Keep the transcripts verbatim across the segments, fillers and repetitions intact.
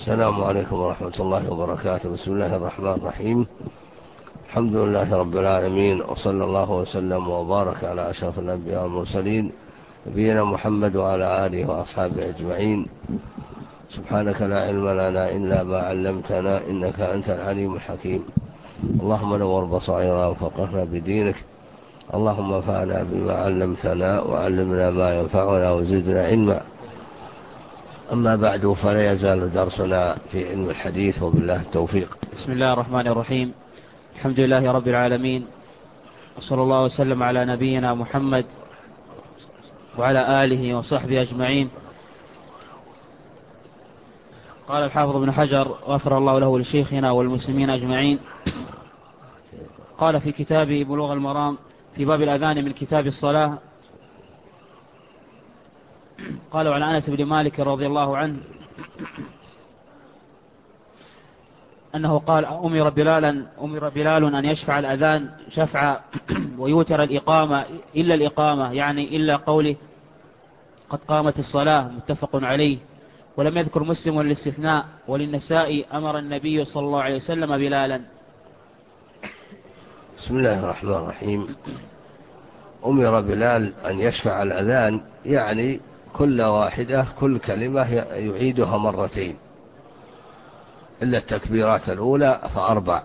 السلام عليكم ورحمة الله وبركاته. بسم الله الرحمن الرحيم. الحمد لله رب العالمين، وصلى الله وسلم وبارك على أشرف الأنبياء والمرسلين نبينا محمد وعلى آله وأصحابه أجمعين. سبحانك لا علم لنا إلا ما علمتنا، إنك أنت العليم الحكيم. اللهم نور بصائرنا وفقهنا بدينك. اللهم انفعنا بما علمتنا وعلمنا ما ينفعنا وزدنا علما. أما بعد، فلا يزال درسنا في علم الحديث، وبالله التوفيق. بسم الله الرحمن الرحيم. الحمد لله رب العالمين، وصلى الله وسلم على نبينا محمد وعلى آله وصحبه أجمعين. قال الحافظ ابن حجر غفر الله له لشيخنا والمسلمين أجمعين، قال في كتابه بلوغ المرام في باب الأذان من كتاب الصلاة، قال عن أنس بن مالك رضي الله عنه أنه قال أمر بلال أمر بلال أن يشفع الأذان شفعا ويوتر الإقامة إلا الإقامة، يعني إلا قوله قد قامت الصلاة، متفق عليه. ولم يذكر مسلم الاستثناء. وللنساء أمر النبي صلى الله عليه وسلم بلالا. بسم الله الرحمن الرحيم. أمر بلال أن يشفع الأذان، يعني كل واحدة كل كلمة يعيدها مرتين، إلا التكبيرات الأولى فأربع،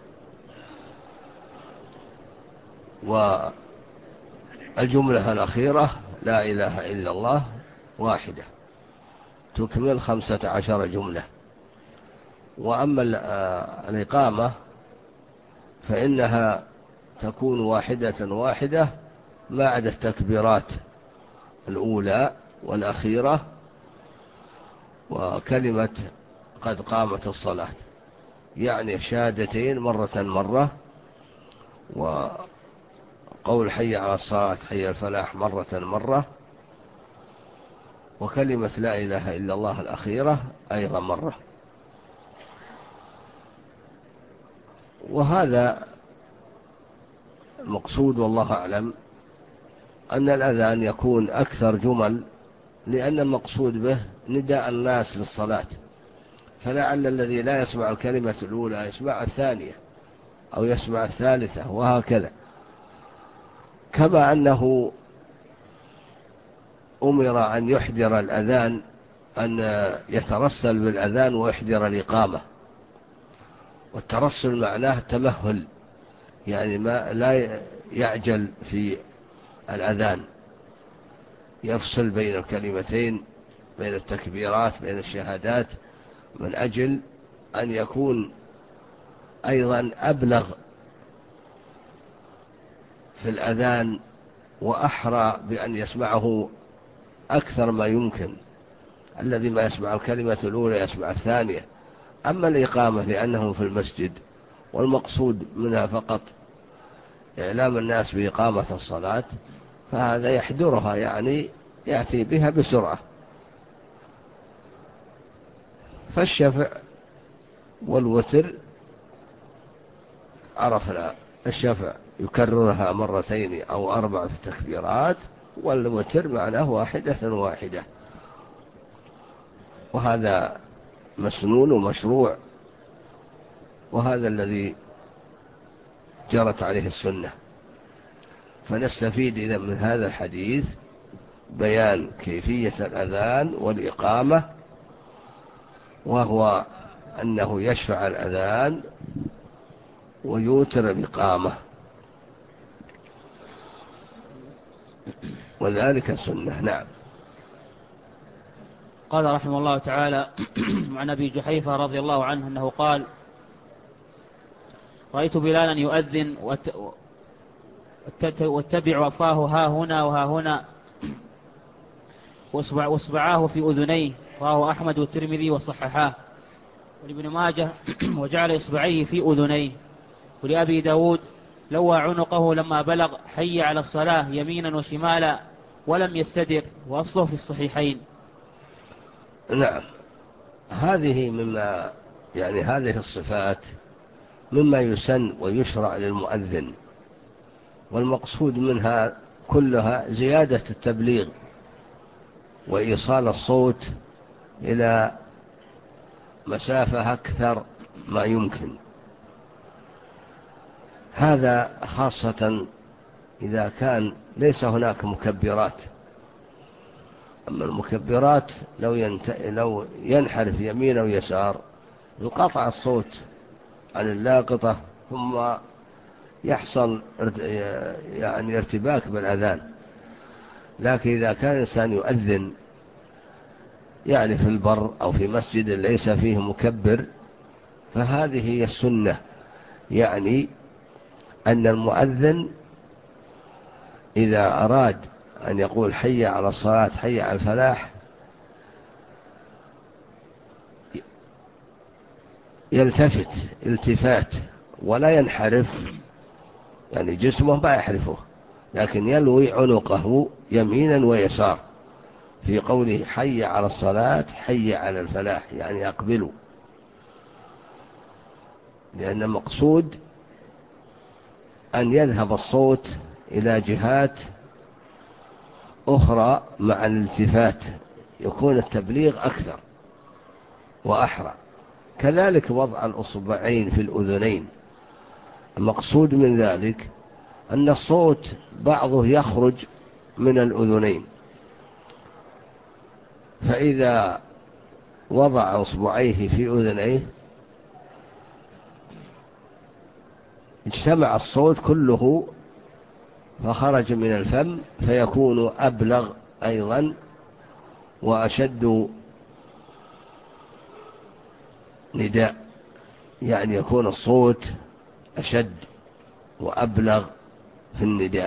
والجملة الأخيرة لا إله إلا الله واحدة تكمل خمسة عشر جملة. وأما الإقامة فإنها تكون واحدة واحدة ما عدا التكبيرات الأولى والأخيرة وكلمة قد قامت الصلاة، يعني شهادتين مرة مرة، وقول حي على الصلاة حي الفلاح مرة مرة، وكلمة لا إله إلا الله الأخيرة أيضا مرة. وهذا المقصود والله أعلم، أن الأذان يكون أكثر جمل، لأن المقصود به نداء الناس للصلاة، فلعل الذي لا يسمع الكلمة الأولى يسمع الثانية أو يسمع الثالثة، وهكذا. كما أنه أمر أن يحضر الأذان، أن يترسل بالأذان ويحضر الإقامة. والترسل معناه التمهل، يعني ما لا يعجل في الأذان، يفصل بين الكلمتين، بين التكبيرات، بين الشهادات، من أجل أن يكون أيضا أبلغ في الأذان وأحرى بأن يسمعه أكثر ما يمكن. الذي ما يسمع الكلمة الأولى يسمع الثانية. أما الإقامة لأنهم في المسجد والمقصود منها فقط إعلام الناس بإقامة الصلاة، فهذا يحضرها، يعني يأتي بها بسرعة. فالشفع والوتر عرفنا، الشفع يكررها مرتين أو أربع في التكبيرات، والوتر معناه واحدة واحدة، وهذا مسنون ومشروع، وهذا الذي جرت عليه السنة. فنستفيد إذن من هذا الحديث بيان كيفية الأذان والإقامة، وهو أنه يشفع الأذان ويوتر الإقامة، وذلك سنة. نعم. قال رحمه الله تعالى عن أبي جحيفة رضي الله عنه أنه قال رأيت بلالا يؤذن واتبع فاه ها هنا وها هنا، واصبعاه في أذنيه، رواه أحمد والترمذي وصححاه، ولابن ماجه وجعل إصبعيه في أذنيه، ولأبي داود لوى عنقه لما بلغ حي على الصلاة يمينا وشمالا ولم يستدر، وأصله في الصحيحين. نعم. هذه مما يعني هذه الصفات مما يسن ويشرع للمؤذن، والمقصود منها كلها زيادة التبليغ وإيصال الصوت إلى مسافة أكثر ما يمكن. هذا خاصة إذا كان ليس هناك مكبرات. أما المكبرات لو, ينت... لو ينحرف يمين أو يسار انقطع الصوت عن اللاقطة، ثم يحصل يعني ارتباك بالأذان. لكن إذا كان الإنسان يؤذن يعني في البر أو في مسجد ليس فيه مكبر، فهذه هي السنة، يعني أن المؤذن إذا أراد أن يقول حي على الصلاة حي على الفلاح يلتفت التفات ولا ينحرف، يعني جسمه ما يحرفه، لكن يلوي عنقه يمينا ويسار في قوله حي على الصلاة حي على الفلاح، يعني أقبلوا، لأن المقصود أن يذهب الصوت إلى جهات أخرى مع الالتفات، يكون التبليغ أكثر وأحرى. كذلك وضع الأصبعين في الأذنين، المقصود من ذلك أن الصوت بعضه يخرج من الأذنين، فإذا وضع أصبعيه في أذنيه اجتمع الصوت كله فخرج من الفم، فيكون أبلغ أيضا وأشد نداء، يعني يكون الصوت أشد وأبلغ في النداء.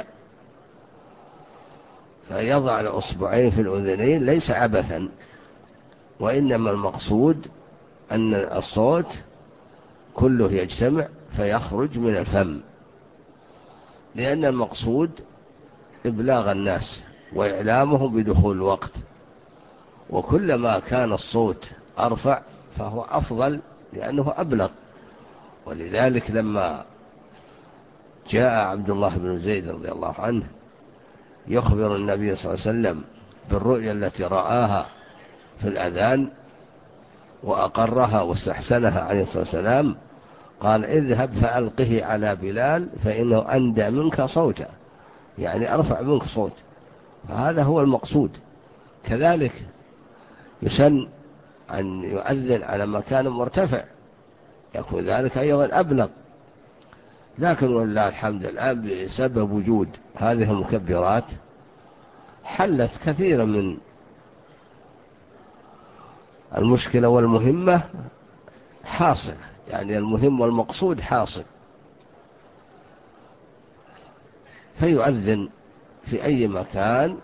فيضع الأصبعين في الأذنين ليس عبثا، وإنما المقصود أن الصوت كله يجتمع فيخرج من الفم، لأن المقصود إبلاغ الناس وإعلامهم بدخول الوقت، وكلما كان الصوت أرفع فهو أفضل لأنه أبلغ. ولذلك لما جاء عبد الله بن زيد رضي الله عنه يخبر النبي صلى الله عليه وسلم بالرؤيا التي رآها في الأذان وأقرها واستحسنها عليه الصلاة والسلام، قال اذهب فألقه على بلال فإنه أندى منك صوتا، يعني أرفع منك صوت، فهذا هو المقصود. كذلك يسن أن يؤذن على مكان مرتفع، يكون ذلك أيضا أبلغ. لكن والله الحمد الآن بسبب وجود هذه المكبرات حلت كثيرا من المشكلة، والمهمة حاصل، يعني المهم والمقصود حاصل. فيؤذن في أي مكان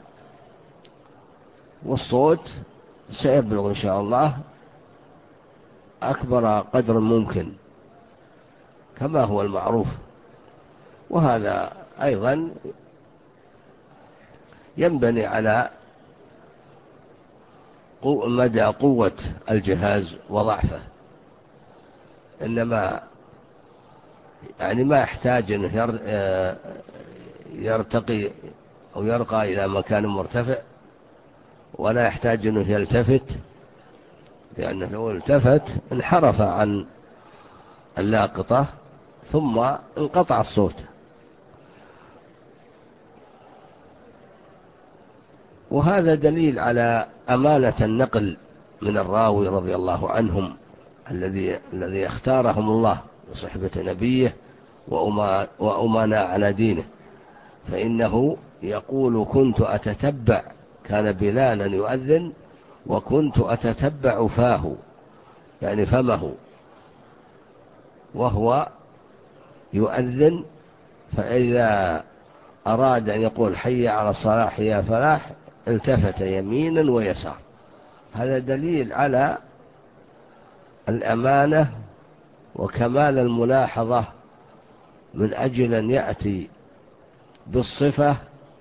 والصوت سيبلغ إن شاء الله أكبر قدر ممكن كما هو المعروف. وهذا أيضا ينبني على مدى قوة الجهاز وضعفه، إنما يعني ما يحتاج أنه يرتقي أو يرقى إلى مكان مرتفع، ولا يحتاج أنه يلتفت، لأنه لو التفت انحرف عن اللاقطة ثم انقطع الصوت. وهذا دليل على أمانة النقل من الراوي رضي الله عنهم الذي الذي اختارهم الله لصحبة نبيه وأمانا على دينه، فإنه يقول كنت أتتبع، كان بلالا يؤذن وكنت أتتبع فاه، يعني فمه وهو يؤذن، فإذا أراد أن يقول حي على الصلاة حي على الفلاح التفت يمينا ويسار. هذا دليل على الأمانة وكمال الملاحظة، من أجل أن يأتي بالصفة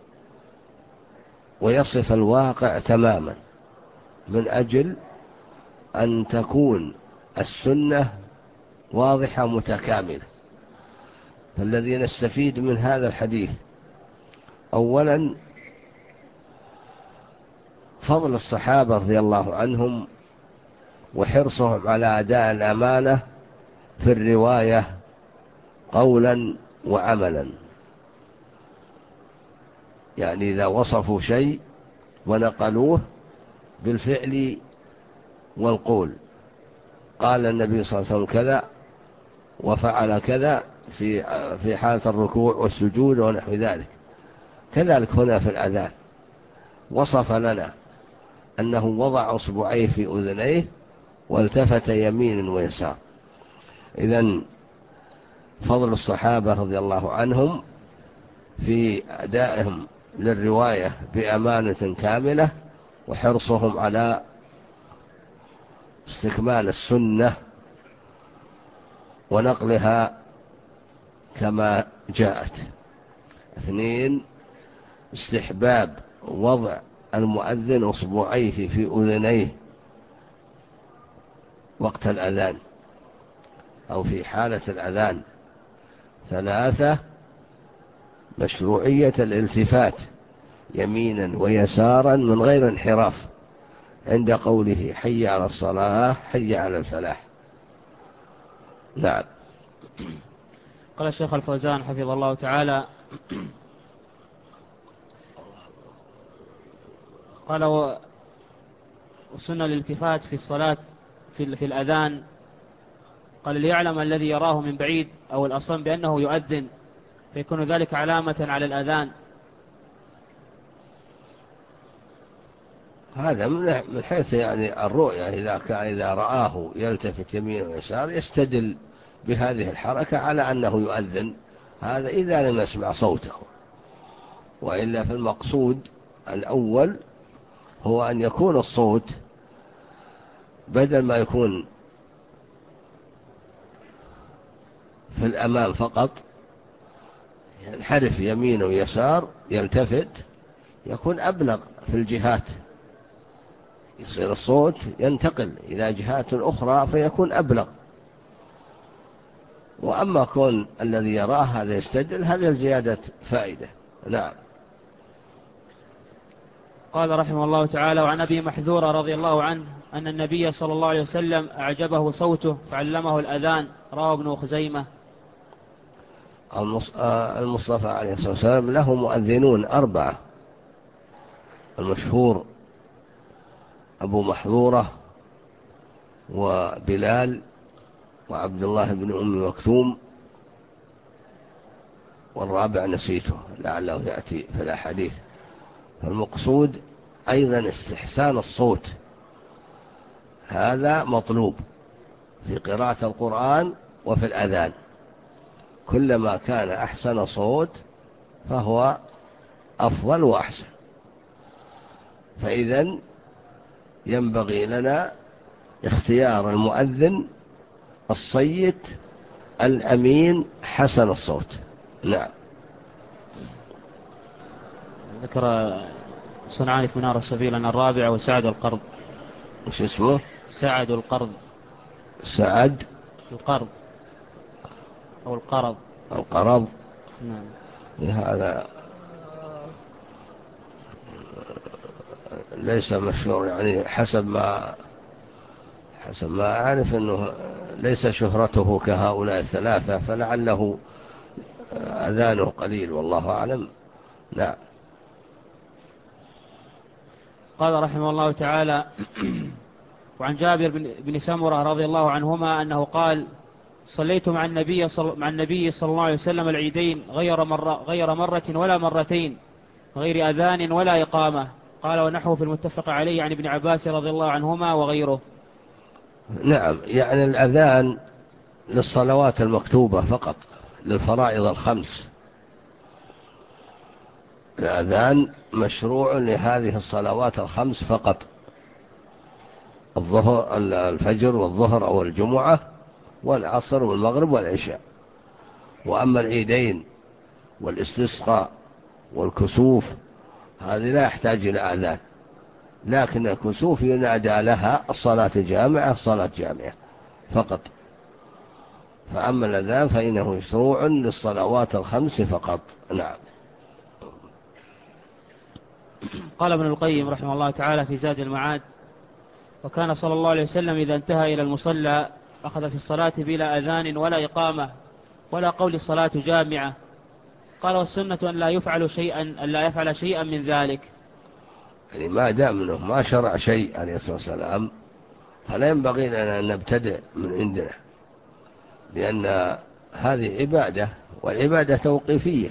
ويصف الواقع تماما، من أجل أن تكون السنة واضحة متكاملة. فالذي نستفيد من هذا الحديث أولا فضل الصحابة رضي الله عنهم وحرصهم على أداء الأمانة في الرواية قولا وعملا. يعني إذا وصفوا شيء ونقلوه بالفعل والقول، قال النبي صلى الله عليه وسلم كذا وفعل كذا في في حالة الركوع والسجود ونحو ذلك. كذلك هنا في الأذان وصف لنا أنه وضع أصبعيه في أذنيه والتفت يمين ويسار. إذن فضل الصحابة رضي الله عنهم في أدائهم للرواية بأمانة كاملة، وحرصهم على استكمال السنة ونقلها كما جاءت. اثنين، استحباب وضع المؤذن أصبعيه في أذنيه وقت الأذان أو في حالة الأذان. ثلاثة، مشروعية الالتفات يمينا ويسارا من غير انحراف عند قوله حي على الصلاة حي على الفلاح. نعم. قال الشيخ الفوزان حفظه الله تعالى: قال وسنة الالتفات في الصلاة في, في الأذان، قال ليعلم الذي يراه من بعيد أو الأصم بأنه يؤذن، فيكون ذلك علامة على الأذان. هذا من حيث يعني الرؤية، إذا كان إذا رآه يلتفت يمين ويسار يستدل بهذه الحركة على أنه يؤذن، هذا إذا لم يسمع صوته. وإلا في المقصود الأول هو أن يكون الصوت بدل ما يكون في الأمام فقط ينحرف يمين ويسار يلتفت، يكون أبلغ في الجهات، يصير الصوت ينتقل إلى جهات أخرى فيكون أبلغ. وأما كون الذي يراه هذا يستدل، هذا زيادة فائدة. نعم. قال رحمه الله تعالى: وعن أبي محذورة رضي الله عنه أن النبي صلى الله عليه وسلم أعجبه صوته فعلمه الأذان، رواه ابن خزيمة. المصطفى عليه الصلاة والسلام له مؤذنون أربعة، المشهور أبو محذورة وبلال وعبد الله بن أم مكتوم، والرابع نسيته لعله يأتي في الأحاديث. فالمقصود أيضا استحسان الصوت، هذا مطلوب في قراءة القرآن وفي الأذان. كلما كان أحسن صوت فهو أفضل وأحسن. فإذن ينبغي لنا اختيار المؤذن الصيت الأمين حسن الصوت. نعم. ذكر صنعاني في منار السبيل أن الرابع وسعد القرض. وش اسمه؟ سعد القرض. سعد القرض أو القرض. القرض. نعم. هذا ليس مشهور، يعني حسب ما حسب ما أعرف أنه ليس شهرته كهؤلاء الثلاثة، فلعله أذانه قليل والله أعلم. نعم. قال رحمه الله تعالى: وعن جابر بن سمرة رضي الله عنهما أنه قال: صليت مع النبي صل... مع النبي صلى الله عليه وسلم العيدين غير مرة غير مرة ولا مرتين، غير أذان ولا إقامة. قال ونحو في المتفق عليه عن ابن عباس رضي الله عنهما وغيره. نعم، يعني الأذان للصلوات المكتوبة فقط، للفرائض الخمس. الأذان مشروع لهذه الصلوات الخمس فقط: الظهر الفجر والظهر أو الجمعة والعصر والمغرب والعشاء. وأما العيدين والاستسقاء والكسوف هذه لا يحتاج إلى أذان، لكن الكسوف ينادى لها الصلاة جامعة صلاة جامعة فقط. فأما الأذان فإنه مشروع للصلوات الخمس فقط. نعم. قال ابن القيم رحمه الله تعالى في زاد المعاد: وكان صلى الله عليه وسلم إذا انتهى إلى المصلى أخذ في الصلاة بلا أذان ولا إقامة ولا قول الصلاة جامعة. قال والسنة أن لا يفعل شيئا أن لا يفعل شيئا من ذلك. يعني ما دام منه ما شرع شيء عليه الصلاة والسلام فلا ينبغي لنا أن نبتدع من عندنا، لأن هذه عبادة والعبادة توقيفية،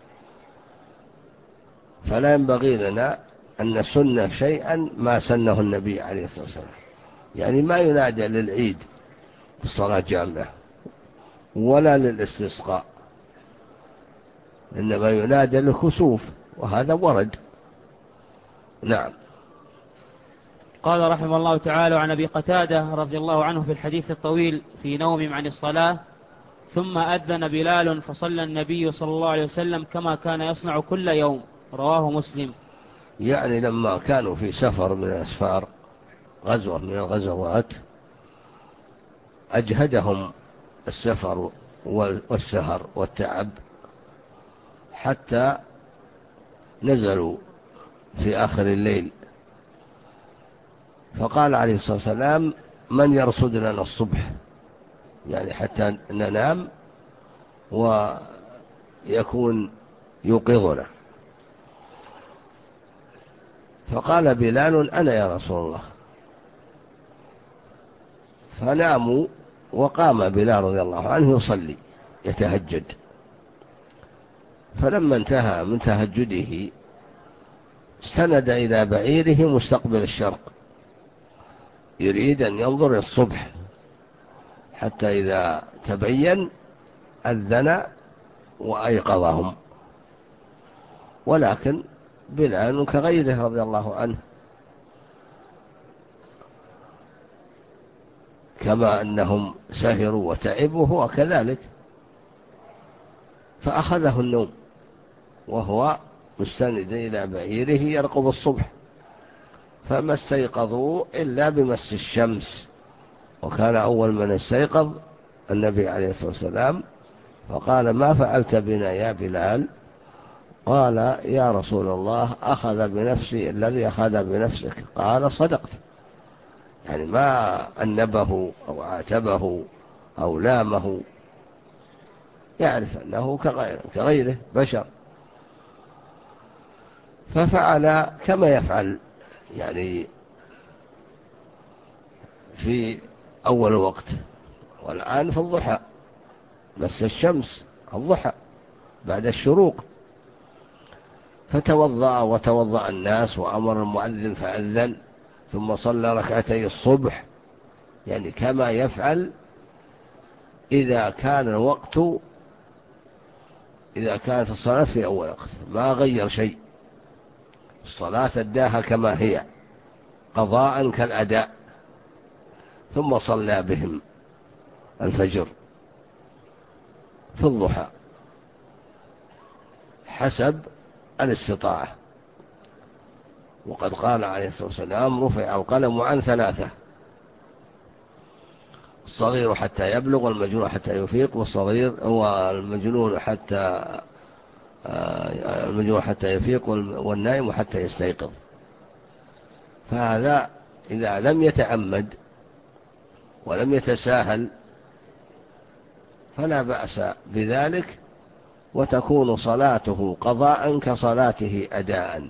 فلا ينبغي لنا أن نسن شيئا ما سنه النبي عليه الصلاة والسلام. يعني ما ينادى للعيد بالصلاة جامعة ولا للاستسقاء، إنما ينادى للكسوف، وهذا ورد. نعم. قال رحمه الله تعالى عن أبي قتادة رضي الله عنه في الحديث الطويل في نوم عن الصلاة: ثم أذن بلال فصلى النبي صلى الله عليه وسلم كما كان يصنع كل يوم. رواه مسلم. يعني لما كانوا في سفر من الأسفار، غزوة من الغزوات، أجهدهم السفر والسهر والتعب حتى نزلوا في آخر الليل، فقال عليه الصلاة والسلام: من يرصد لنا الصبح؟ يعني حتى ننام ويكون يوقظنا. فقال بلال: أنا يا رسول الله. فناموا، وقام بلال رضي الله عنه يصلي يتهجد. فلما انتهى من تهجده استند إلى بعيره مستقبل الشرق، يريد أن ينظر الصبح، حتى إذا تبين أذن وأيقظهم. ولكن بلال كغيره رضي الله عنه، كما أنهم سهروا وتعبوا هو كذلك، فأخذه النوم وهو مستند إلى بعيره يرقب الصبح، فما استيقظوا إلا بمس الشمس. وكان أول من استيقظ النبي عليه الصلاة والسلام، فقال: ما فعلت بنا يا بلال؟ قال: يا رسول الله، أخذ بنفسي الذي أخذ بنفسك. قال: صدقت. يعني ما أنبه أو عاتبه أو لامه، يعرف أنه كغيره بشر، ففعل كما يفعل يعني في أول وقت. والآن في الضحى، مس الشمس الضحى بعد الشروق، فتوضأ وتوضأ الناس، وأمر المؤذن فأذن، ثم صلى ركعتي الصبح، يعني كما يفعل إذا كان الوقت إذا كانت الصلاة في أول وقت، ما غير شيء. الصلاة أداها كما هي قضاء كالأداء، ثم صلى بهم الفجر في الضحى حسب الاستطاعة. وقد قال عليه الصلاة والسلام: رفع القلم عن ثلاثة: الصغير حتى يبلغ، والمجنون حتى يفيق، والصغير هو المجنون حتى المجنون حتى يفيق، والنائم حتى يستيقظ. فهذا إذا لم يتعمد ولم يتساهل فلا بأس بذلك، وتكون صلاته قضاء كصلاته أداء.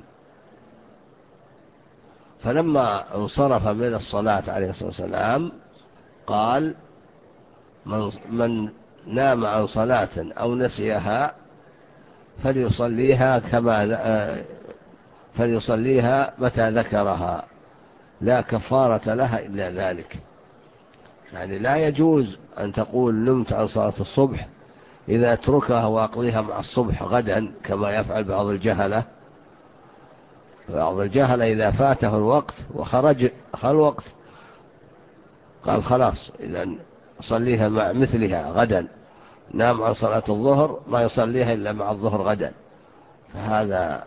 فلما انصرف من الصلاة عليه الصلاة والسلام قال: من, من نام عن صلاة أو نسيها فليصليها كما فليصليها متى ذكرها، لا كفارة لها إلا ذلك. يعني لا يجوز أن تقول نمت عن صلاة الصبح إذا اتركها وأقضيها مع الصبح غدا، كما يفعل بعض الجهلة. بعض الجهلة إذا فاته الوقت وخرج الوقت قال: خلاص إذا صليها مع مثلها غدا، نام عن صلاة الظهر ما يصليها إلا مع الظهر غدا. فهذا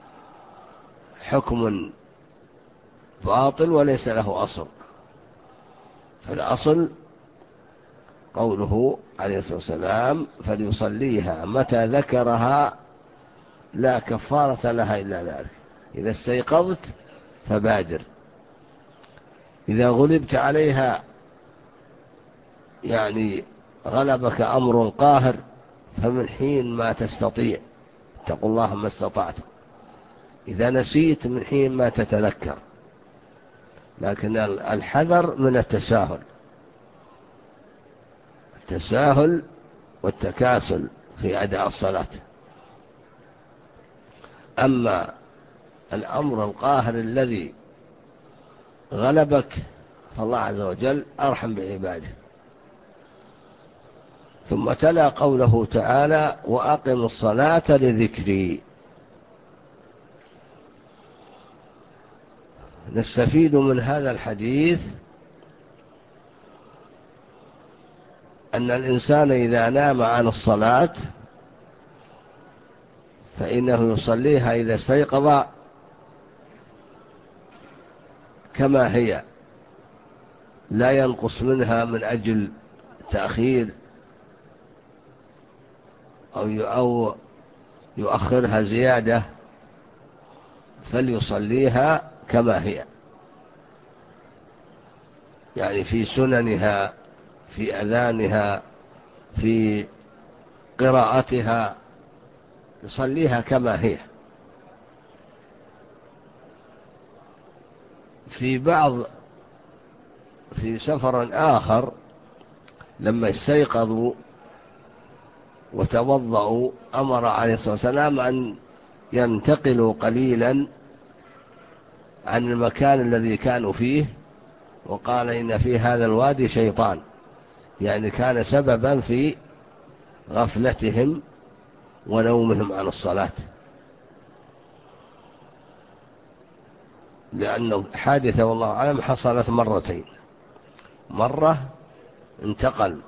حكم باطل وليس له أصل. فالأصل قوله عليه الصلاة والسلام: فليصليها متى ذكرها لا كفارة لها إلا ذلك. إذا استيقظت فبادر، إذا غلبت عليها يعني غلبك أمر قاهر فمن حين ما تستطيع اتقوا الله ما استطعتم. إذا نسيت من حين ما تتذكر، لكن الحذر من التساهل، التساهل والتكاسل في أداء الصلاة. أما الأمر القاهر الذي غلبك فالله عز وجل أرحم بعباده. ثم تلا قوله تعالى وأقم الصلاة لذكري. نستفيد من هذا الحديث أن الإنسان إذا نام عن الصلاة فإنه يصليها إذا استيقظ كما هي، لا ينقص منها من أجل تأخير أو يؤخرها زيادة، فليصليها كما هي، يعني في سننها، في أذانها، في قراءتها، يصليها كما هي. في بعض في سفر آخر لما استيقظوا وتوضأوا أمر عليه الصلاة والسلام أن ينتقلوا قليلا عن المكان الذي كانوا فيه، وقال إن في هذا الوادي شيطان، يعني كان سببا في غفلتهم ونومهم عن الصلاة. لأن حادثة والله أعلم حصلت مرتين، مرة انتقل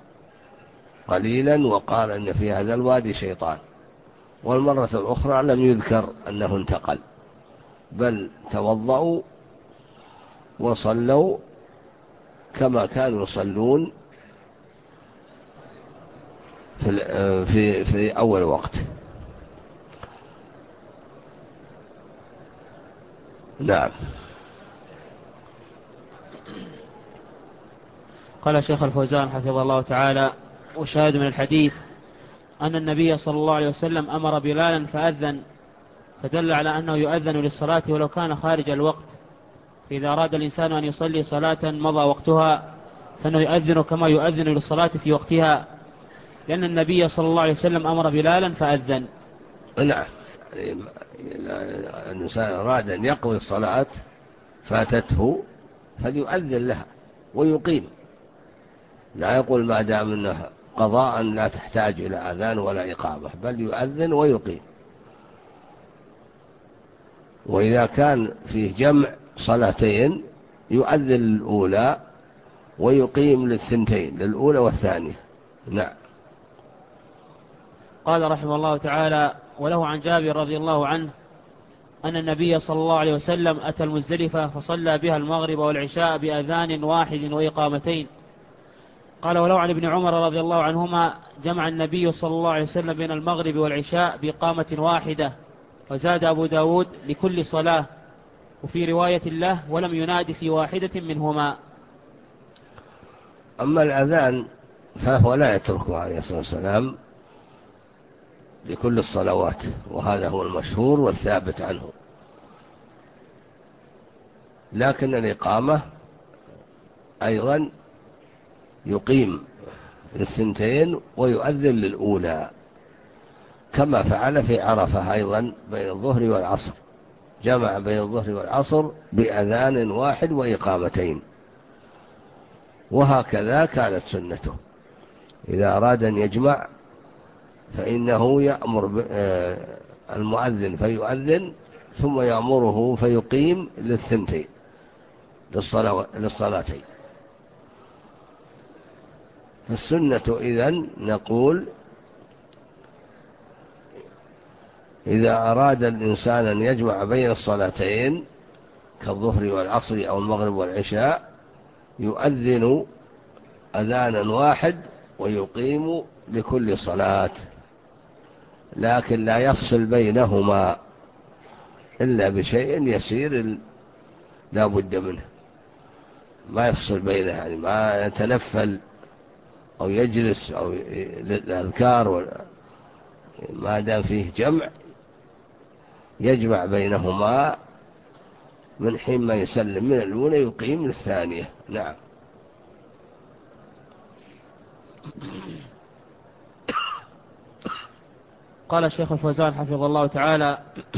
قليلا وقال إن في هذا الوادي شيطان، والمرة الأخرى لم يذكر أنه انتقل، بل توضأوا وصلوا كما كانوا يصلون في في في أول وقت. نعم. قال الشيخ الفوزان حفظه الله تعالى: وشاهد من الحديث أن النبي صلى الله عليه وسلم أمر بلالا فأذن، فدل على أنه يؤذن للصلاة ولو كان خارج الوقت. فإذا أراد الإنسان أن يصلي صلاة مضى وقتها فإنه يؤذن كما يؤذن للصلاة في وقتها، لأن النبي صلى الله عليه وسلم أمر بلالا فأذن. نعم، يعني الإنسان أراد أن يقضي الصلاة فاتته فليؤذن لها ويقيم، لا يقول ما دام أنها قضاء لا تحتاج إلى أذان ولا إقامة، بل يؤذن ويقيم. وإذا كان فيه جمع صلاتين يؤذن الأولى ويقيم للثنتين، للأولى والثانية. نعم. قال رحمه الله تعالى: وله عن جابر رضي الله عنه أن النبي صلى الله عليه وسلم أتى المزدلفة فصلى بها المغرب والعشاء بأذان واحد وإقامتين. قال: ولو عن ابن عمر رضي الله عنهما جمع النبي صلى الله عليه وسلم بين المغرب والعشاء بإقامة واحدة. وزاد أبو داود لكل صلاة، وفي رواية له ولم يناد في واحدة منهما. أما الأذان فهو لا يتركه عليه الصلاة والسلام لكل الصلوات، وهذا هو المشهور والثابت عنه. لكن الإقامة أيضا يقيم للثنتين ويؤذن للأولى، كما فعل في عرفة أيضا بين الظهر والعصر، جمع بين الظهر والعصر بأذان واحد وإقامتين، وهكذا كانت سنته. إذا أراد أن يجمع فإنه يأمر المؤذن فيؤذن، ثم يأمره فيقيم للثنتين للصلاتين. فالسنة إذن نقول إذا أراد الإنسان أن يجمع بين الصلاتين كالظهر والعصر أو المغرب والعشاء يؤذن أذانا واحد ويقيم لكل صلاة، لكن لا يفصل بينهما إلا بشيء يسير لا بد منه. ما يفصل بينه، يعني ما يتنفل أو يجلس أو للأذكار، ما دام فيه جمع يجمع بينهما من حين ما يسلم من الأولى يقيم الثانية. نعم. قال الشيخ الفوزان حفظه الله تعالى: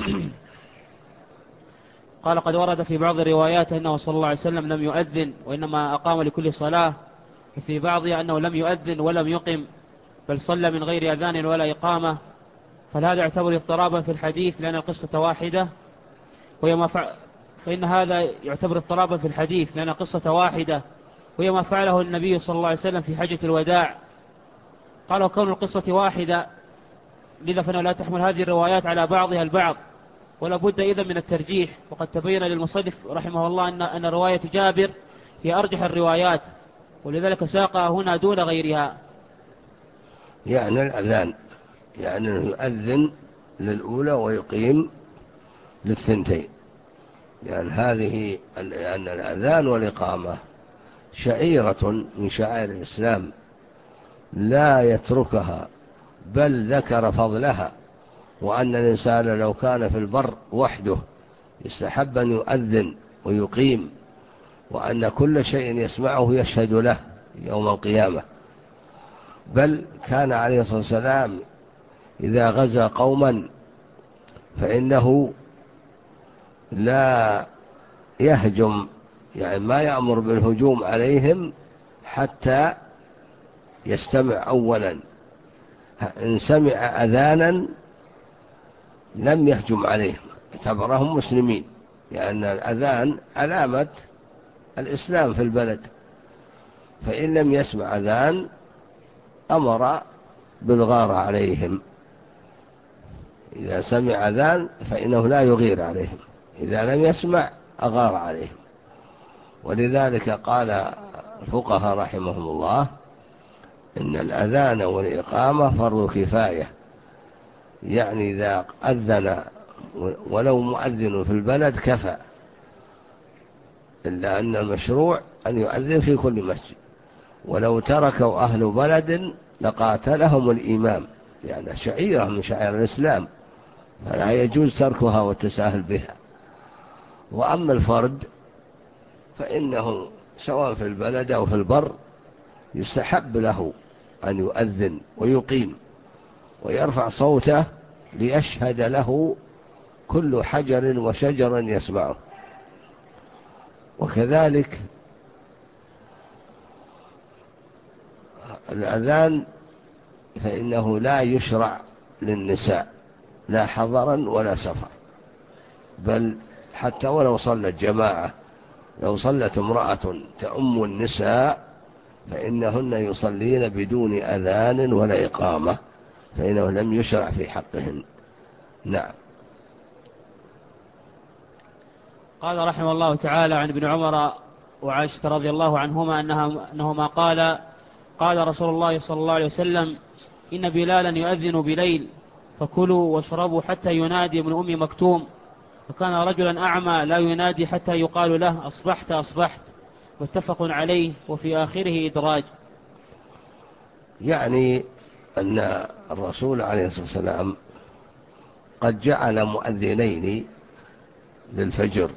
قال: قد ورد في بعض الروايات أنه صلى الله عليه وسلم لم يؤذن وإنما أقام لكل صلاة، وفي بعضها أنه لم يؤذن ولم يقم بل صلى من غير أذان ولا إقامة. فهذا يعتبر اضطرابا في الحديث لأن القصة واحدة وهي ما فعل فإن هذا يعتبر اضطرابا في الحديث لأن قصة واحدة وهي ما فعله النبي صلى الله عليه وسلم في حجة الوداع. قال: وكون القصة واحدة لذا فإنه لا تحمل هذه الروايات على بعضها البعض، ولا بد إذن من الترجيح. وقد تبين للمصنف رحمه الله أن أن رواية جابر هي أرجح الروايات، ولذلك ساقها هنا دون غيرها. يعني الأذان، يعني يؤذن للأولى ويقيم للثنتين، يعني هذه أن الأذان والإقامة شعيرة من شعائر الإسلام لا يتركها، بل ذكر فضلها، وأن الإنسان لو كان في البر وحده يستحب أن يؤذن ويقيم، وأن كل شيء يسمعه يشهد له يوم القيامة. بل كان عليه الصلاة والسلام إذا غزا قوما فإنه لا يهجم، يعني ما يأمر بالهجوم عليهم حتى يستمع أولا. إن سمع أذانا لم يهجم عليهم، اعتبرهم مسلمين، لأن الأذان علامة الإسلام في البلد. فإن لم يسمع أذان أمر بالغارة عليهم. إذا سمع أذان فإنه لا يغير عليهم، إذا لم يسمع أغار عليهم. ولذلك قال الفقهاء رحمهم الله إن الأذان والإقامة فرض كفاية، يعني إذا أذن ولو مؤذن في البلد كفى، إلا أن المشروع أن يؤذن في كل مسجد، ولو تركوا أهل بلد لقاتلهم الإمام، يعني شعيرة من شعائر الإسلام فلا يجوز تركها والتساهل بها. وأما الفرد فإنه سواء في البلد أو في البر يستحب له أن يؤذن ويقيم ويرفع صوته ليشهد له كل حجر وشجر يسمعه. وكذلك الأذان فإنه لا يشرع للنساء لا حضرا ولا سفر، بل حتى ولو صلت جماعة، لو صلت امرأة تأم النساء فإنهن يصلين بدون أذان ولا إقامة، فإنه لم يشرع في حقهن. نعم. قال رحمه الله تعالى عن ابن عمر وعائشة رضي الله عنهما أنها أنهما قال: قال رسول الله صلى الله عليه وسلم: إن بلالا يؤذن بليل فكلوا واشربوا حتى ينادي ابن أم مكتوم، وكان رجلا أعمى لا ينادي حتى يقال له: أصبحت أصبحت. متفق عليه، وفي آخره إدراج. يعني أن الرسول عليه الصلاة والسلام قد جعل مؤذنين للفجر،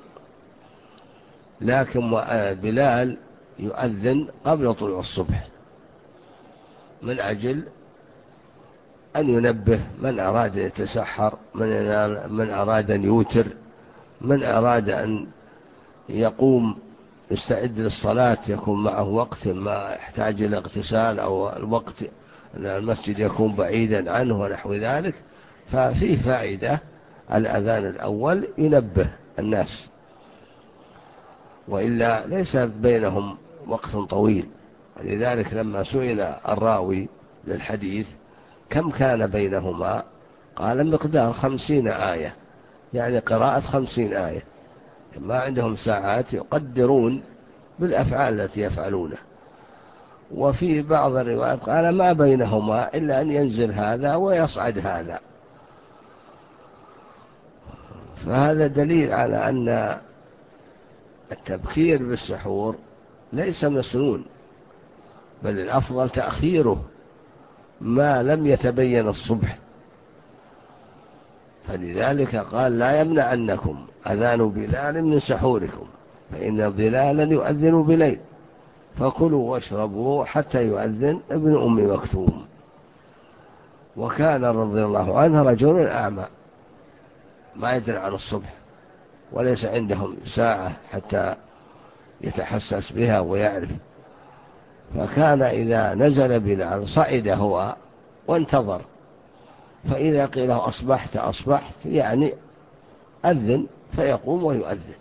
لكن بلال يؤذن قبل طلوع الصبح من أجل أن ينبه من أراد أن يتسحر، من أراد أن يوتر، من أراد أن يقوم يستعد للصلاة يكون معه وقت ما يحتاج إلى اغتسال، أو الوقت المسجد يكون بعيدا عنه ونحو ذلك. ففيه فائدة الأذان الأول ينبه الناس، وإلا ليس بينهم وقت طويل. لذلك لما سئل الراوي للحديث كم كان بينهما قال مقدار خمسين آية، يعني قراءة خمسين آية. ما عندهم ساعات يقدرون بالأفعال التي يفعلونه. وفي بعض الروايات قال ما بينهما إلا أن ينزل هذا ويصعد هذا. فهذا دليل على أن التبكير بالسحور ليس مسنون، بل الأفضل تأخيره ما لم يتبين الصبح. فلذلك قال لا يمنعنكم أذان بلال من سحوركم فإن بلالا يؤذن بليل فكلوا واشربوا حتى يؤذن ابن أم مكتوم. وكان رضي الله عنه رجل أعمى ما يدري عن الصبح، وليس عندهم ساعة حتى يتحسس بها ويعرف، فكان إذا نزل بلال صعد هو وانتظر، فإذا قيل أصبحت أصبحت يعني أذن، فيقوم ويؤذن.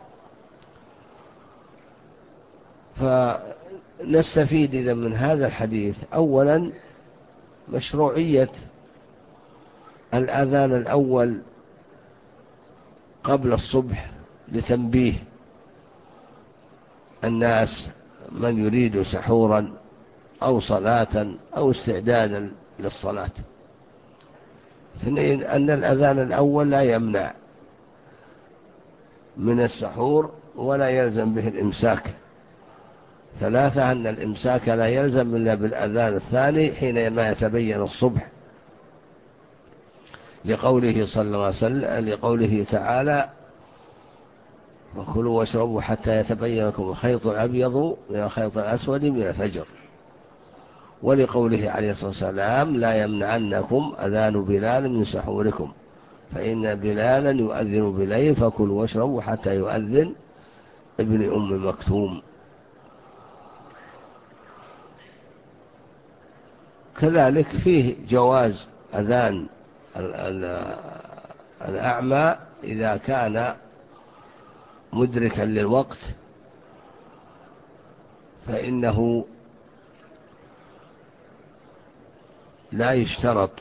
فنستفيد إذا من هذا الحديث أولا مشروعية الأذان الأول قبل الصبح لتنبيه الناس من يريد سحورا أو صلاة أو استعدادا للصلاة. اثنين أن الأذان الأول لا يمنع من السحور ولا يلزم به الإمساك. ثلاثة أن الإمساك لا يلزم إلا بالأذان الثاني حينما يتبين الصبح، لقوله صلى الله عليه وسلم لقوله تعالى وكلوا واشربوا حتى يتبين لكم الخيط الأبيض من الخيط الأسود من الفجر، ولقوله عليه الصلاة والسلام لا يمنعنكم أذان بلال من سحوركم فإن بلالا يؤذن بليل فكلوا واشربوا حتى يؤذن ابن أم مكتوم. كذلك فيه جواز أذان الأعمى إذا كان مدركا للوقت، فإنه لا يشترط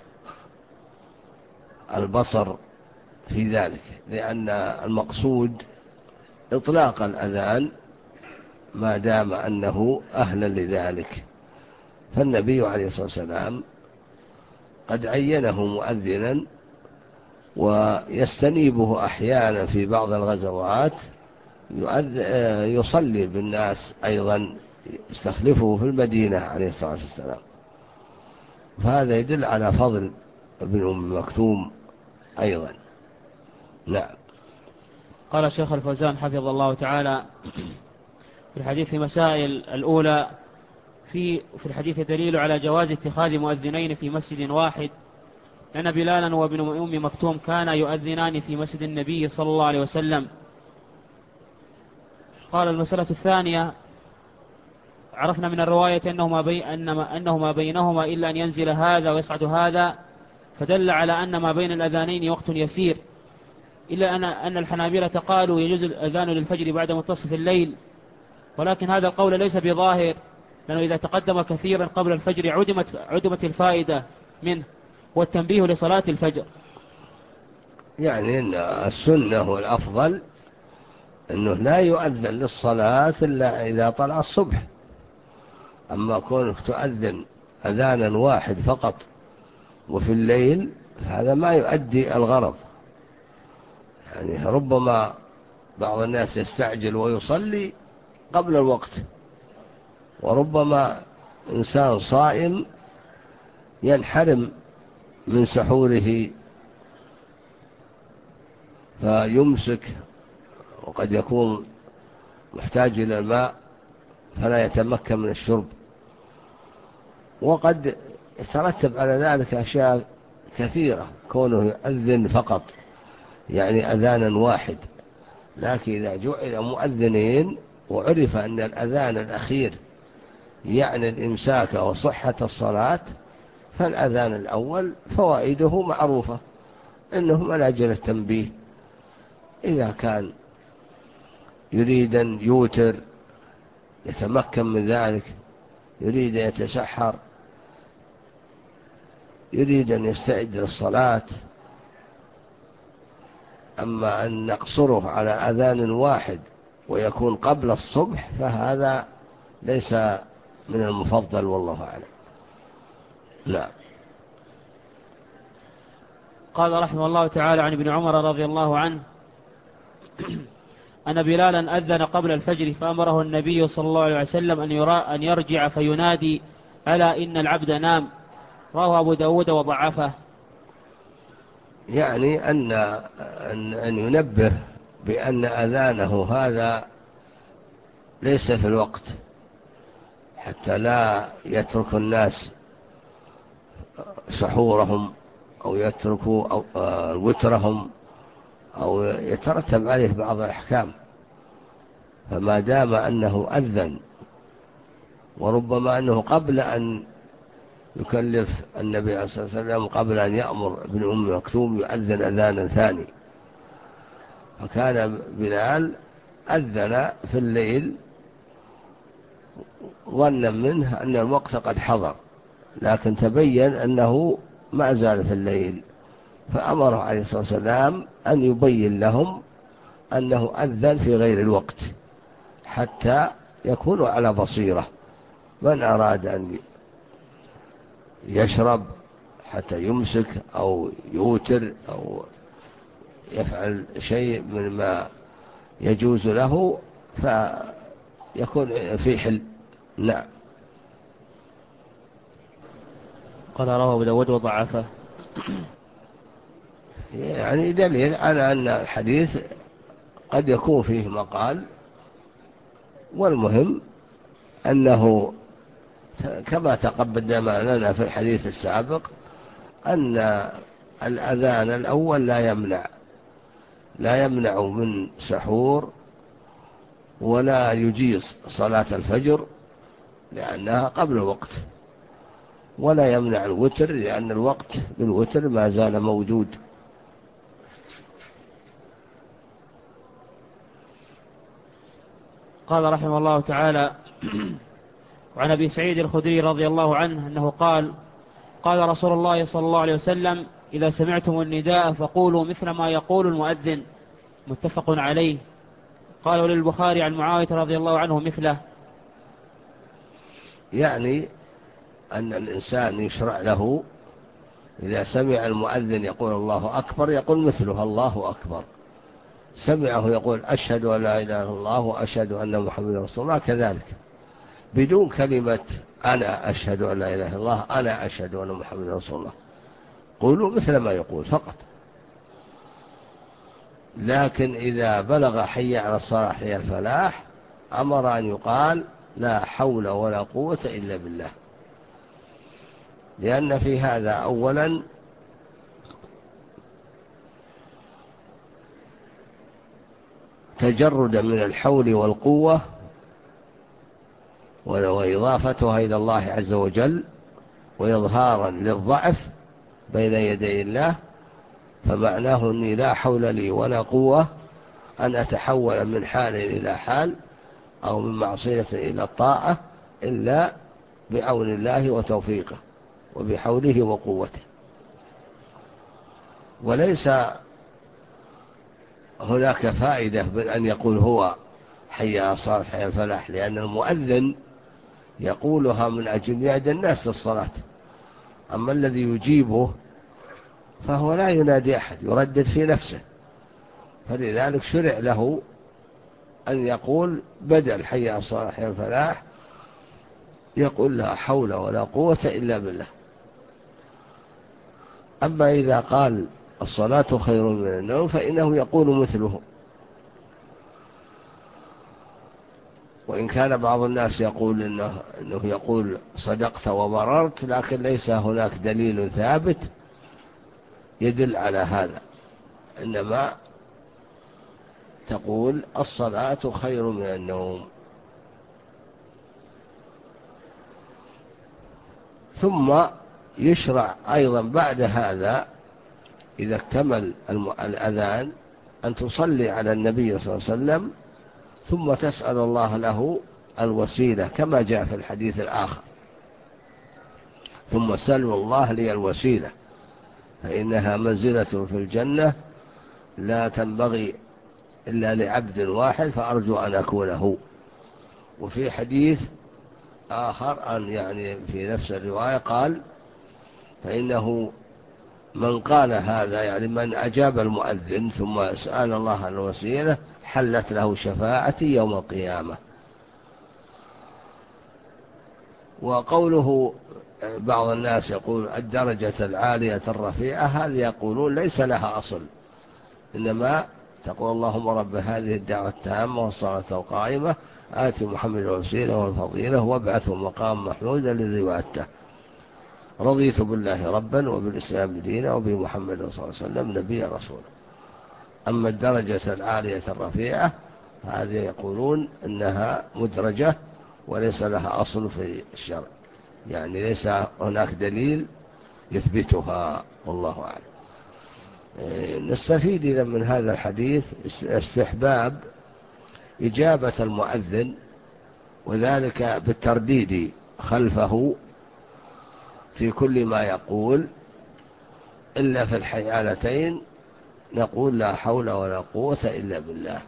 البصر في ذلك، لأن المقصود إطلاق الأذان ما دام أنه أهلا لذلك. فالنبي عليه الصلاة والسلام قد عينه مؤذنا ويستنيبه أحيانا في بعض الغزوات يصلي بالناس أيضا، يستخلفه في المدينة عليه الصلاة والسلام. فهذا يدل على فضل ابن أم مكتوم أيضا. نعم. قال الشيخ الفوزان حفظه الله تعالى في الحديث مسائل الأولى: في في الحديث دليل على جواز اتخاذ مؤذنين في مسجد واحد، لأن بلالا وابن أم مكتوم كانا يؤذنان في مسجد النبي صلى الله عليه وسلم. قال المسألة الثانية: عرفنا من الرواية أنه ما, بي أنما أنه ما بينهما إلا أن ينزل هذا ويصعد هذا، فدل على أن ما بين الأذانين وقت يسير، إلا أن, أن الحنابلة قالوا يجوز الأذان للفجر بعد منتصف الليل، ولكن هذا القول ليس بظاهر، لأنه إذا تقدم كثيرا قبل الفجر عدمت, عدمت الفائدة منه والتنبيه لصلاة الفجر. يعني إن السنة والأفضل أنه لا يؤذن للصلاة إلا إذا طلع الصبح. أما كونك تؤذن أذانا واحد فقط وفي الليل هذا ما يؤدي الغرض. يعني ربما بعض الناس يستعجل ويصلي قبل الوقت، وربما إنسان صائم ينحرم من سحوره فيمسك، وقد يكون محتاج إلى الماء فلا يتمكن من الشرب، وقد يترتب على ذلك أشياء كثيرة كونه يؤذن فقط يعني أذانا واحد. لكن إذا جعل مؤذنين وعرف أن الأذان الأخير يعني الإمساك وصحة الصلاة، فالأذان الأول فوائده معروفة، إنه من أجل التنبيه إذا كان يريد أن يوتر يتمكن من ذلك، يريد أن يتسحر، يريد أن يستعد للصلاة. أما أن نقصره على أذان واحد ويكون قبل الصبح فهذا ليس من المفضل والله أعلم. لا. قال رحمه الله تعالى عن ابن عمر رضي الله عنه أن بلالا أذن قبل الفجر فأمره النبي صلى الله عليه وسلم أن, يرى أن يرجع فينادي: ألا إن العبد نام. رواه أبو داود وضعفه. يعني أن أن أن ينبه بأن أذانه هذا ليس في الوقت، حتى لا يترك الناس سحورهم أو يتركوا أو آه، وترهم أو يترتب عليه بعض الأحكام. فما دام أنه أذن، وربما أنه قبل أن يكلف النبي صلى الله عليه وسلم، قبل أن يأمر ابن أم مكتوم يؤذن أذانا ثاني، فكان بلال أذن في الليل ظنا منه أن الوقت قد حضر، لكن تبين أنه ما زال في الليل، فأمره عليه الصلاة والسلام أن يبين لهم أنه أذن في غير الوقت حتى يكونوا على بصيرة. من أراد أن يشرب حتى يمسك أو يوتر أو يفعل شيء مما يجوز له فيكون في حل. نعم. قال رواه أبو داود وضعفه. يعني دليل على أن الحديث قد يكون فيه مقال، والمهم أنه كما تقدم لنا في الحديث السابق أن الأذان الأول لا يمنع لا يمنع من سحور ولا يجيز صلاة الفجر لأنها قبل الوقت، ولا يمنع الوتر لأن الوقت للوتر ما زال موجود. قال رحمه الله تعالى: وعن أبي سعيد الخدري رضي الله عنه أنه قال: قال رسول الله صلى الله عليه وسلم: إذا سمعتم النداء فقولوا مثل ما يقول المؤذن. متفق عليه. قال للبخاري عن معاوية رضي الله عنه مثله. يعني أن الإنسان يشرع له إذا سمع المؤذن يقول الله أكبر يقول مثله الله أكبر، سمعه يقول أشهد أن لا إله إلا الله وأشهد أن محمدا رسول الله كذلك، بدون كلمة أنا أشهد أن لا إله إلا الله أنا أشهد أن محمدا رسول الله، قولوا مثل ما يقول فقط. لكن إذا بلغ حي على الصلاة حي الفلاح أمر أن يقال لا حول ولا قوة إلا بالله، لأن في هذا أولا تجردا من الحول والقوة وإضافتها إلى الله عز وجل، وإظهارا للضعف بين يدي الله، فمعناه أني لا حول لي ولا قوة أن أتحول من حال إلى حال أو من معصية إلى الطاعة إلا بعون الله وتوفيقه وبحوله وقوته. وليس هناك فائدة من أن يقول هو حي على الصلاة حي الفلاح، لأن المؤذن يقولها من أجل يدعو الناس للصلاة، أما الذي يجيبه فهو لا ينادي أحد، يردد في نفسه، فلذلك شرع له أن يقول بدل حي على الصلاة حي الفلاح يقول لا حول ولا قوة إلا بالله. أما إذا قال الصلاة خير من النوم فإنه يقول مثله. وإن كان بعض الناس يقول إنه, إنه يقول صدقت وبررت، لكن ليس هناك دليل ثابت يدل على هذا، إنما تقول الصلاة خير من النوم. ثم يشرع أيضا بعد هذا إذا اكتمل الأذان أن تصلي على النبي صلى الله عليه وسلم، ثم تسأل الله له الوسيلة كما جاء في الحديث الآخر: ثم سلوا الله لي الوسيلة فإنها منزلة في الجنة لا تنبغي إلا لعبد واحد فأرجو أن أكونه. وفي حديث آخر أن يعني في نفس الرواية قال: فإنه من قال هذا يعني من أجاب المؤذن ثم سأل الله عن الوسيلة حلت له شفاعتي يوم القيامة. وقوله بعض الناس يقول الدرجة العالية الرفيعة، هل يقولون ليس لها أصل، إنما تقول اللهم رب هذه الدعوة التامة والصلاة القائمة آتي محمد الوسيلة والفضيلة وابعثه مقام محمودا الذي وعدته، رضيت بالله ربا وبالإسلام دينا وبمحمد صلى الله عليه وسلم نبيا رسولا. أما الدرجة العالية الرفيعة هذه يقولون إنها مدرجة وليس لها أصل في الشرع، يعني ليس هناك دليل يثبتها، والله أعلم. نستفيد إذا من هذا الحديث استحباب إجابة المؤذن، وذلك بالترديد خلفه في كل ما يقول، إلا في الحيالتين نقول لا حول ولا قوة إلا بالله.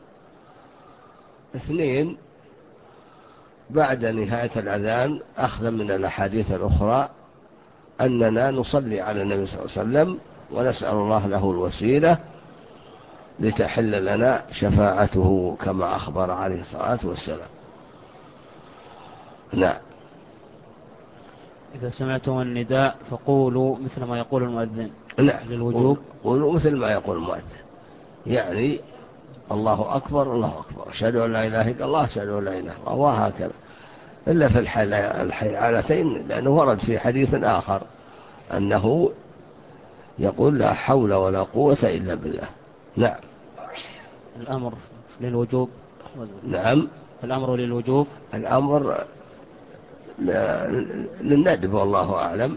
اثنين، بعد نهاية الأذان أخذا من الأحاديث الأخرى أننا نصلي على النبي صلى الله عليه وسلم ونسأل الله له الوسيلة لتحل لنا شفاعته كما أخبر عليه الصلاة والسلام. نعم. إذا سمعتم النداء فقولوا مثل ما يقول المؤذن. نعم، للوجوب. قولوا مثل ما يقول المؤذن، يعني الله أكبر الله أكبر، أشهد أن لا إله إلا الله، أشهد أن لا إله إلا الله، وهكذا. إلا في الحالتين لأنه ورد في حديث آخر أنه يقول لا حول ولا قوة إلا بالله. نعم. الأمر للوجوب. نعم. الأمر للوجوب. الأمر للندب والله أعلم،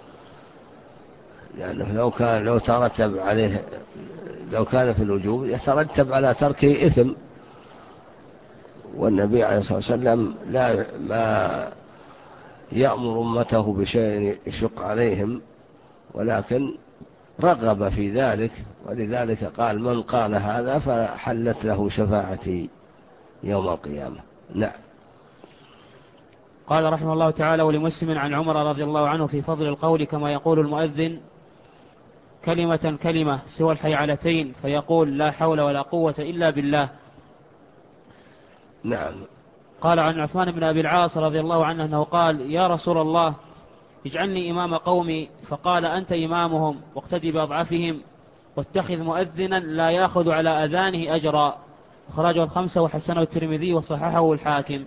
لأنه لو كان لو ترتب عليه لو كان في الوجوب يترتب على تركه إثم، والنبي عليه الصلاة والسلام لا ما يأمر أمته بشيء يشق عليهم، ولكن رغب في ذلك، ولذلك قال من قال هذا فحلت له شفاعتي يوم القيامة. نعم. قال رحمه الله تعالى: ولمسلم عن عمر رضي الله عنه في فضل القول كما يقول المؤذن كلمة كلمة سوى الحيعلتين، فيقول لا حول ولا قوة إلا بالله. نعم. قال عن عثمان بن أبي العاص رضي الله عنه أنه قال: يا رسول الله اجعلني إمام قومي، فقال: أنت إمامهم واقتدي بأضعفهم واتخذ مؤذنا لا يأخذ على أذانه أجرا. أخرجه الخمسة وحسنه الترمذي وصححه الحاكم.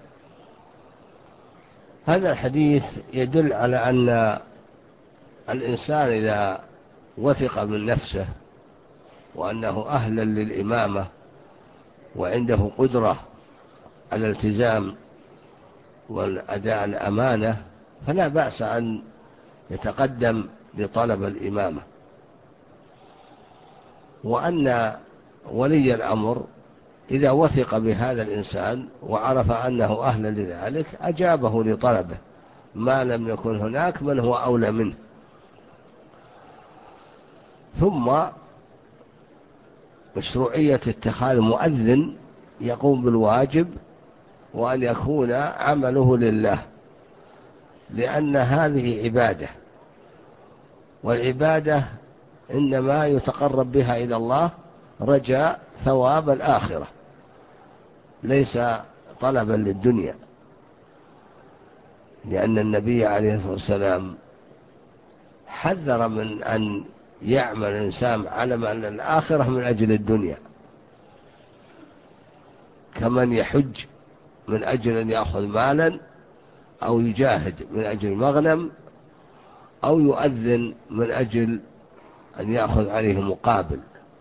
هذا الحديث يدل على أن الإنسان إذا وثق من نفسه وأنه أهلا للإمامة وعنده قدرة على الالتزام والأداء الأمانة فلا بأس أن يتقدم لطلب الإمامة، وأن ولي الأمر إذا وثق بهذا الإنسان وعرف أنه أهلا لذلك أجابه لطلبه ما لم يكن هناك من هو أولى منه. ثم مشروعية اتخاذ مؤذن يقوم بالواجب وأن يكون عمله لله، لأن هذه عبادة، والعبادة إنما يتقرب بها إلى الله رجاء ثواب الآخرة ليس طلبا للدنيا، لأن النبي عليه الصلاة والسلام حذر من أن يعمل الإنسان على أن الآخرة من أجل الدنيا، كمن يحج من أجل أن يأخذ مالا، أو يجاهد من أجل المغنم، أو يؤذن من أجل أن يأخذ عليه مقابل.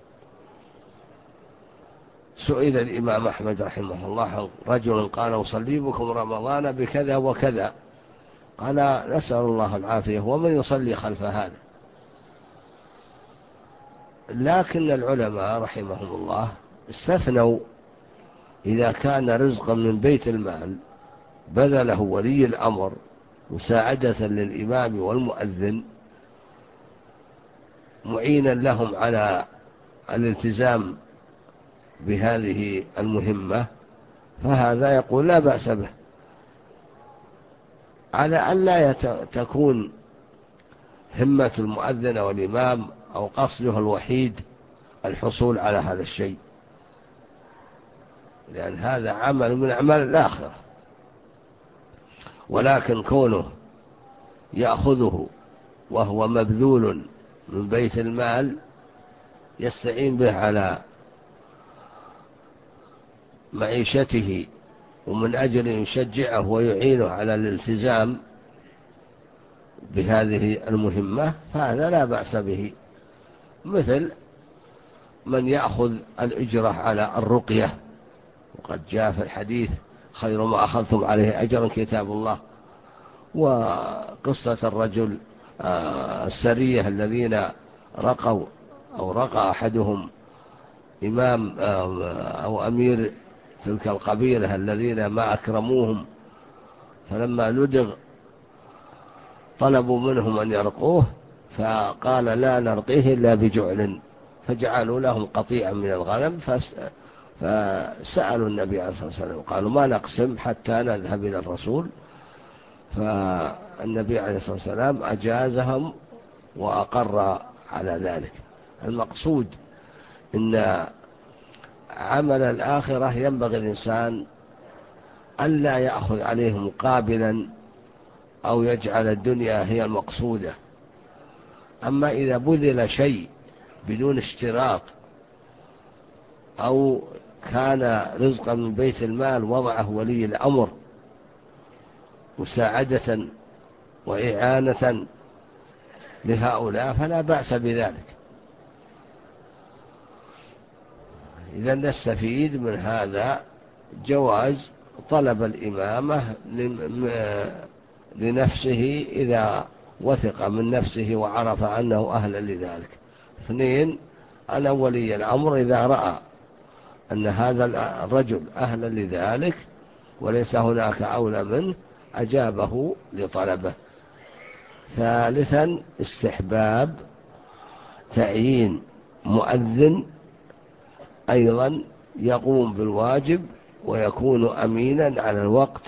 سئل الإمام أحمد رحمه الله رجل قال أصلي بكم رمضان بكذا وكذا، قال نسأل الله العافية ومن يصلي خلف هذا. لكن العلماء رحمهم الله استثنوا إذا كان رزقا من بيت المال بذله ولي الأمر مساعدة للإمام والمؤذن معينا لهم على الالتزام بهذه المهمة، فهذا يقول لا بأس به، على أن لا تكون همة المؤذن والإمام أو قصده الوحيد الحصول على هذا الشيء، لأن هذا عمل من أعمال الآخرة. ولكن كونه يأخذه وهو مبذول من بيت المال يستعين به على معيشته، ومن أجل يشجعه ويعينه على الالتزام بهذه المهمة، فهذا لا بأس به. مثل من يأخذ الإجرة على الرقية، وقد جاء في الحديث: خير ما أخذتم عليه أجرا كتاب الله. وقصة الرجل السرية الذين رقوا أو رقى أحدهم إمام أو أمير تلك القبيلة الذين ما أكرموهم، فلما لدغ طلبوا منهم أن يرقوه، فقال: لا نرقيه إلا بجعل، فجعلوا لهم قطيعا من الغنم. فسألوا النبي عليه الصلاة والسلام، قالوا: ما نقسم حتى نذهب إلى الرسول. فالنبي عليه الصلاة والسلام أجازهم وأقر على ذلك. المقصود إن عمل الآخرة ينبغي الإنسان ألا يأخذ عليه مقابلا أو يجعل الدنيا هي المقصودة. أما إذا بذل شيء بدون اشتراط، أو كان رزقا من بيت المال وضعه ولي الأمر مساعدة وإعانة لهؤلاء، فلا بأس بذلك. إذا نستفيد من هذا جواز طلب الإمامة لنفسه إذا وثق من نفسه وعرف أنه أهل لذلك. اثنين، أن ولي الأمر إذا رأى أن هذا الرجل أهل لذلك وليس هناك أولى منه أجابه لطلبه. ثالثا، استحباب تعيين مؤذن أيضا يقوم بالواجب ويكون أمينا على الوقت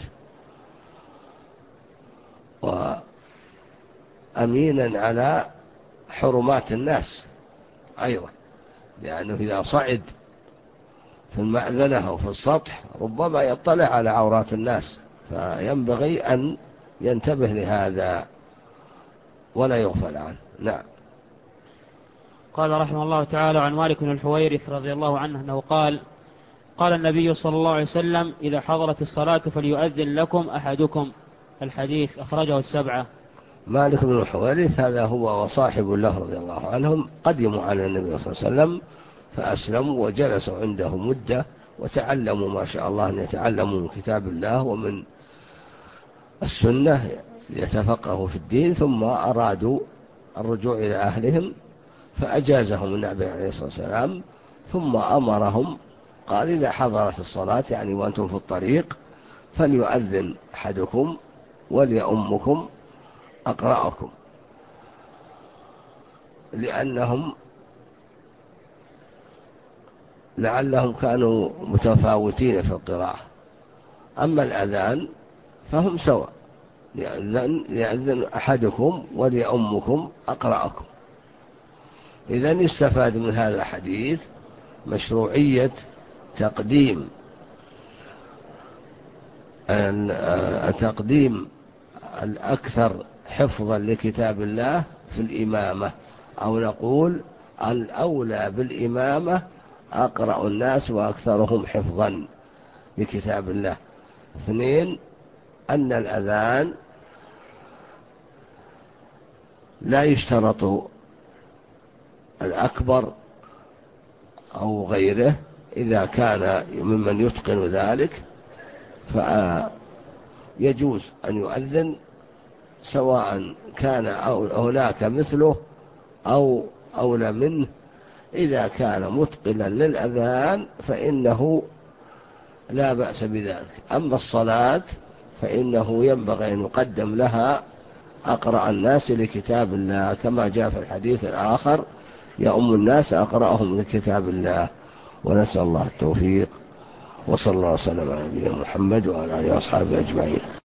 وأمينا على حرمات الناس أيضا، لأنه إذا صعد في المأذنة أو في السطح ربما يطلع على عورات الناس، فينبغي أن ينتبه لهذا ولا يغفل عنه. نعم. قال رحمه الله تعالى عن مالك بن الحويرث رضي الله عنه أنه قال: قال النبي صلى الله عليه وسلم: إذا حضرت الصلاة فليؤذن لكم أحدكم. الحديث أخرجه السبعة. مالك بن الحويرث هذا هو وصاحب له رضي الله عنهم قدموا على النبي صلى الله عليه وسلم فأسلموا وجلسوا عنده مدة وتعلموا ما شاء الله أن يتعلموا من كتاب الله ومن السنة يتفقهوا في الدين، ثم أرادوا الرجوع إلى أهلهم فأجازهم النبي عليه الصلاة والسلام، ثم أمرهم قال: إذا حضرت الصلاة يعني وأنتم في الطريق فليؤذن أحدكم وليؤمكم أقرأكم، لأنهم لعلهم كانوا متفاوتين في القراءة. أما الأذان فهم سواء، يأذن, يأذن أحدكم وليؤمكم أقرأكم. إذن يستفاد من هذا الحديث مشروعية تقديم تقديم الأكثر حفظا لكتاب الله في الإمامة، أو نقول الأولى بالإمامة أقرأ الناس وأكثرهم حفظا لكتاب الله. اثنين، أن الأذان لا يشترط الأكبر أو غيره، إذا كان ممن يتقن ذلك فيجوز أن يؤذن سواء كان هناك مثله أو أولى منه. إذا كان متقنا للأذان فإنه لا بأس بذلك. أما الصلاة فإنه ينبغي أن يقدم لها أقرأ الناس لكتاب الله، كما جاء في الحديث الآخر: يؤم الناس أقرأهم لكتاب الله. ونسأل الله التوفيق، وصلى الله وسلم على نبينا محمد وعلى آله وأصحابه أجمعين.